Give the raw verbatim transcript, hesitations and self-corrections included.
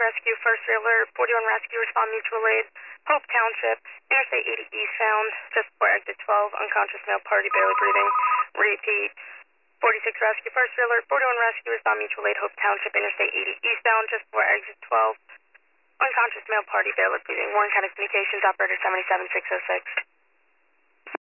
Rescue, first alert, forty-one Rescue, respond mutual aid, Hope Township, Interstate eighty eastbound, just before exit twelve, unconscious male party, barely breathing. Repeat. forty-six Rescue, first alert, forty-one Rescue, respond mutual aid, Hope Township, Interstate eighty eastbound, just before exit twelve, unconscious male party, barely breathing. Warren County Communications, operator seven seven six oh six.